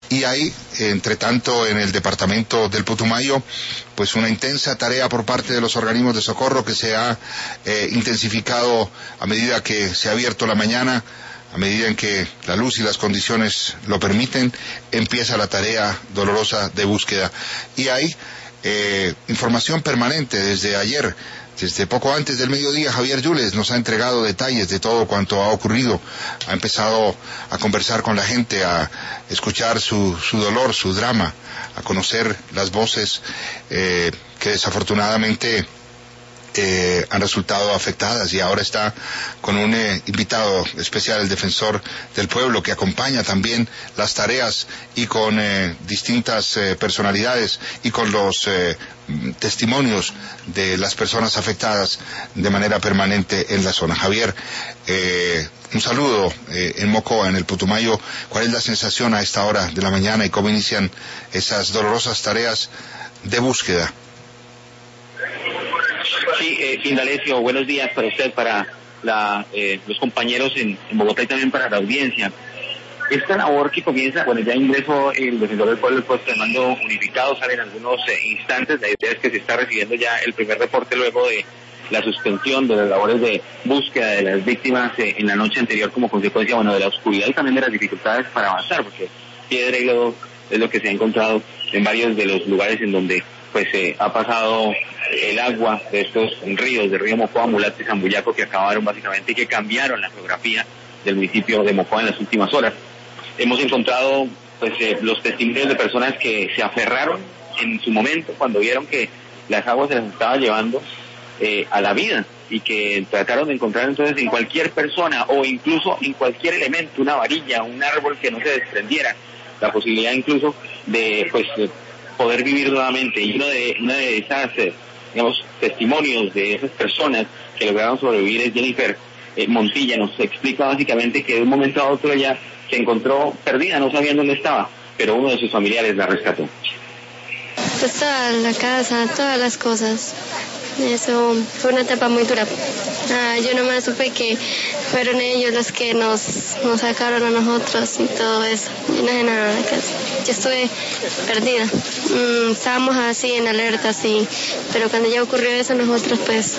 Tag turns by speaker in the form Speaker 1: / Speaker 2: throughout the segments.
Speaker 1: Y hay, entre tanto, en el departamento del Putumayo, pues una intensa tarea por parte de los organismos de socorro que se ha intensificado a medida que se ha abierto la mañana, a medida en que la luz y las condiciones lo permiten, empieza la tarea dolorosa de búsqueda. Y hay información permanente desde ayer. Desde poco antes del mediodía, Javier Yules nos ha entregado detalles de todo cuanto ha ocurrido. Ha empezado a conversar con la gente, a escuchar su dolor, su drama, a conocer las voces que desafortunadamente han resultado afectadas, y ahora está con un invitado especial, el defensor del pueblo, que acompaña también las tareas, y con distintas personalidades y con los testimonios de las personas afectadas de manera permanente en la zona. Javier, un saludo en Mocoa, en el Putumayo. ¿Cuál es la sensación a esta hora de la mañana y cómo inician esas dolorosas tareas de búsqueda?
Speaker 2: Sí, Indalecio, buenos días para usted, para los compañeros en Bogotá y también para la audiencia. Esta labor que comienza, bueno, ya ingresó el defensor del pueblo, el puesto de mando unificado, sale en algunos instantes. La idea es que se está recibiendo ya el primer reporte luego de la suspensión de las labores de búsqueda de las víctimas en la noche anterior, como consecuencia, bueno, de la oscuridad y también de las dificultades para avanzar, porque piedra y lodo es lo que se ha encontrado en varios de los lugares en donde pues ha pasado el agua de estos ríos, del río Mocoa, Mulate y Zambuyaco, que acabaron básicamente y que cambiaron la geografía del municipio de Mocoa en las últimas horas. Hemos encontrado pues los testimonios de personas que se aferraron en su momento cuando vieron que las aguas se las estaba llevando a la vida, y que trataron de encontrar entonces en cualquier persona o incluso en cualquier elemento, una varilla, un árbol que no se desprendiera, la posibilidad incluso de pues poder vivir nuevamente. Y una de esas digamos, testimonios de esas personas que lograron sobrevivir es Jennifer Montilla. Nos explica básicamente que de un momento a otro ella se encontró perdida, no sabía dónde estaba, pero uno de sus familiares la rescató.
Speaker 3: Pues toda la casa, todas las cosas. Eso fue una etapa muy dura. Yo nomás supe que fueron ellos los que nos sacaron a nosotros y todo eso. Yo no sé nada de casa. Yo estuve perdida. Estábamos así en alerta, sí. Pero cuando ya ocurrió eso, nosotros pues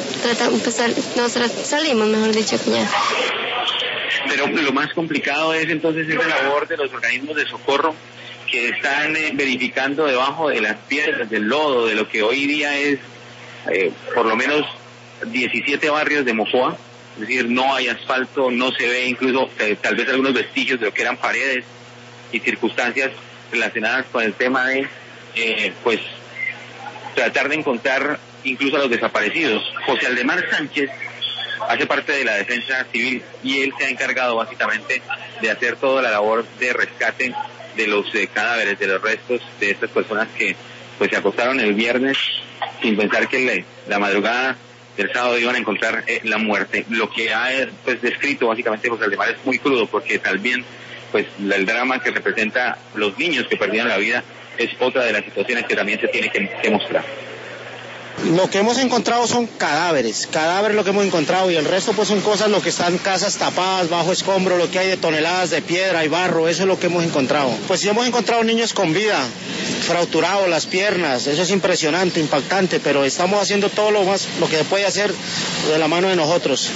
Speaker 3: salimos, mejor dicho, ya.
Speaker 2: Pero lo más complicado es entonces esa labor de los organismos de socorro que están verificando debajo de las piedras, del lodo, de lo que hoy día es por lo menos 17 barrios de Mocoa. Es decir, no hay asfalto, no se ve incluso tal vez algunos vestigios de lo que eran paredes y circunstancias relacionadas con el tema de pues tratar de encontrar incluso a los desaparecidos. José Aldemar Sánchez hace parte de la defensa civil y él se ha encargado básicamente de hacer toda la labor de rescate de los cadáveres, de los restos de estas personas que pues se acostaron el viernes sin pensar que la madrugada del sábado iban a encontrar la muerte. Lo que ha pues descrito básicamente José Aldemar es muy crudo, porque también pues el drama que representa los niños que perdieron la vida es otra de las situaciones que también se tiene que mostrar.
Speaker 4: Lo que hemos encontrado son cadáveres lo que hemos encontrado, y el resto pues son cosas, lo que están casas tapadas, bajo escombro, lo que hay de toneladas de piedra y barro, eso es lo que hemos encontrado. Pues sí hemos encontrado niños con vida, fracturados las piernas, eso es impresionante, impactante, pero estamos haciendo todo lo que se puede hacer de la mano de nosotros.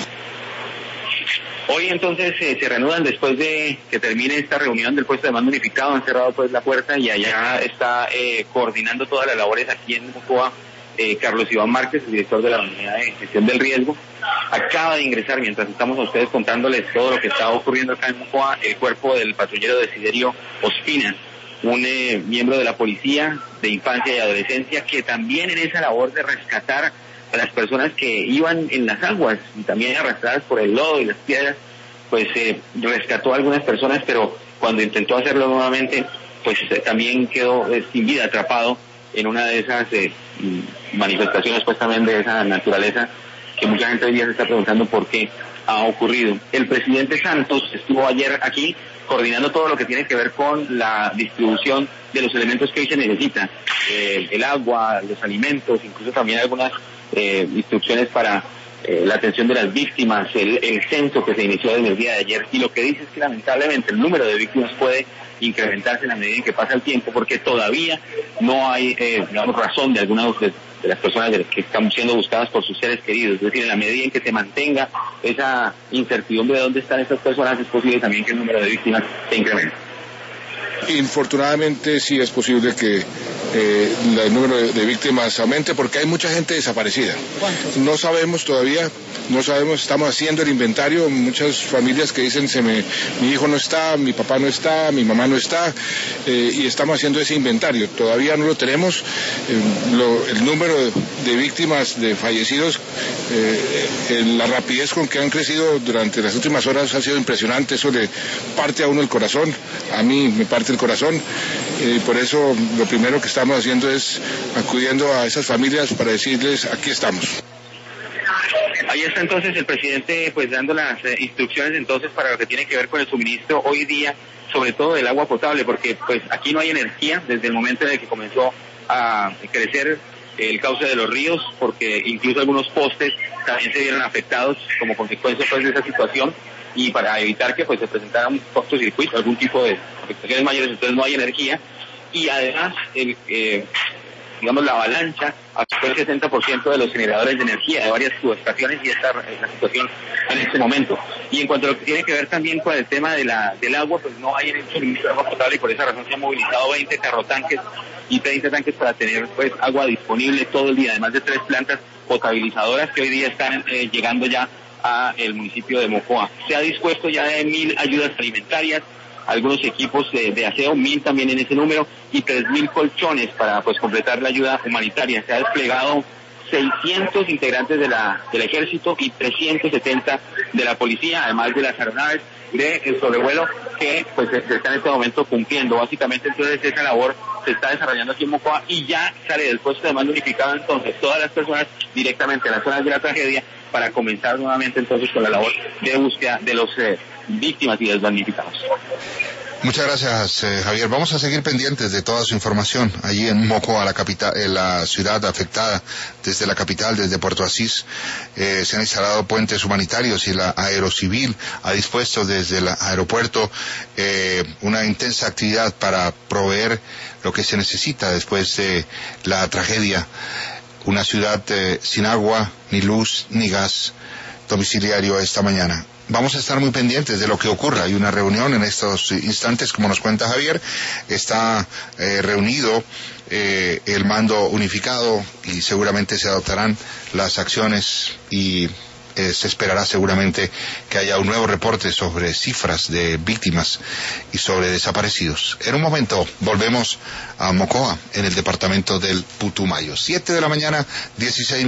Speaker 2: Hoy entonces se reanudan después de que termine esta reunión del puesto de mando unificado. Han cerrado pues la puerta y allá está coordinando todas las labores aquí en Mocoa. Carlos Iván Márquez, el director de la unidad de gestión del riesgo, acaba de ingresar, mientras estamos a ustedes contándoles todo lo que está ocurriendo acá en Mocoa, el cuerpo del patrullero Desiderio Ospina, un miembro de la policía de infancia y adolescencia, que también en esa labor de rescatar a las personas que iban en las aguas y también arrastradas por el lodo y las piedras, pues rescató a algunas personas, pero cuando intentó hacerlo nuevamente, pues también quedó sin vida, atrapado en una de esas manifestaciones pues también de esa naturaleza, que mucha gente hoy día se está preguntando por qué ha ocurrido. El presidente Santos estuvo ayer aquí coordinando todo lo que tiene que ver con la distribución de los elementos que hoy se necesitan, el agua, los alimentos, incluso también algunas instrucciones para la atención de las víctimas, el censo que se inició desde el día de ayer, y lo que dice es que lamentablemente el número de víctimas puede incrementarse en la medida en que pasa el tiempo, porque todavía no hay razón de algunas de las personas que están siendo buscadas por sus seres queridos. Es decir, en la medida en que se mantenga esa incertidumbre de dónde están estas personas, es posible también que el número de víctimas se incremente.
Speaker 5: Infortunadamente sí es posible que el número de víctimas aumente porque hay mucha gente desaparecida. ¿Cuántos? No sabemos todavía, estamos haciendo el inventario, muchas familias que dicen mi hijo no está, mi papá no está, mi mamá no está, y estamos haciendo ese inventario. Todavía no lo tenemos, el número de víctimas, de fallecidos, la rapidez con que han crecido durante las últimas horas ha sido impresionante, eso le parte a uno el corazón, a mí me parte el corazón, y por eso lo primero que estamos haciendo es acudiendo a esas familias para decirles aquí estamos.
Speaker 2: Ahí está entonces el presidente pues dando las instrucciones entonces para lo que tiene que ver con el suministro hoy día, sobre todo del agua potable, porque pues aquí no hay energía desde el momento en el que comenzó a crecer el cauce de los ríos, porque incluso algunos postes también se vieron afectados como consecuencia pues de esa situación, y para evitar que pues se presentara un cortocircuito, algún tipo de afectaciones mayores, entonces no hay energía, y además la avalancha afectó el 60% de los generadores de energía de varias subestaciones, y esta es la situación en este momento. Y en cuanto a lo que tiene que ver también con el tema del agua, pues no hay suministro de agua potable, y por esa razón se han movilizado 20 carrotanques y 30 tanques para tener pues agua disponible todo el día, además de 3 plantas potabilizadoras que hoy día están llegando ya a el municipio de Mocoa. Se ha dispuesto ya de 1.000 ayudas alimentarias, algunos equipos de aseo, 1.000 también en ese número, y 3.000 colchones para pues completar la ayuda humanitaria. Se ha desplegado 600 integrantes del ejército y 370 de la policía, además de las aeronaves de sobrevuelo que pues se está en este momento cumpliendo. Básicamente entonces esa labor se está desarrollando aquí en Mocoa, y ya sale del puesto de mando unificado entonces todas las personas directamente a las zonas de la tragedia para comenzar nuevamente entonces con la labor de búsqueda de los víctimas y de los damnificados.
Speaker 1: Muchas gracias, Javier. Vamos a seguir pendientes de toda su información allí en Mocoa, la capital, la ciudad afectada. Desde la capital, desde Puerto Asís, se han instalado puentes humanitarios, y la Aerocivil ha dispuesto desde el aeropuerto una intensa actividad para proveer lo que se necesita después de la tragedia. Una ciudad sin agua, ni luz, ni gas domiciliario esta mañana. Vamos a estar muy pendientes de lo que ocurra. Hay una reunión en estos instantes, como nos cuenta Javier. Está reunido el mando unificado, y seguramente se adoptarán las acciones, y se esperará seguramente que haya un nuevo reporte sobre cifras de víctimas y sobre desaparecidos. En un momento volvemos a Mocoa, en el departamento del Putumayo. 7 de la mañana, 16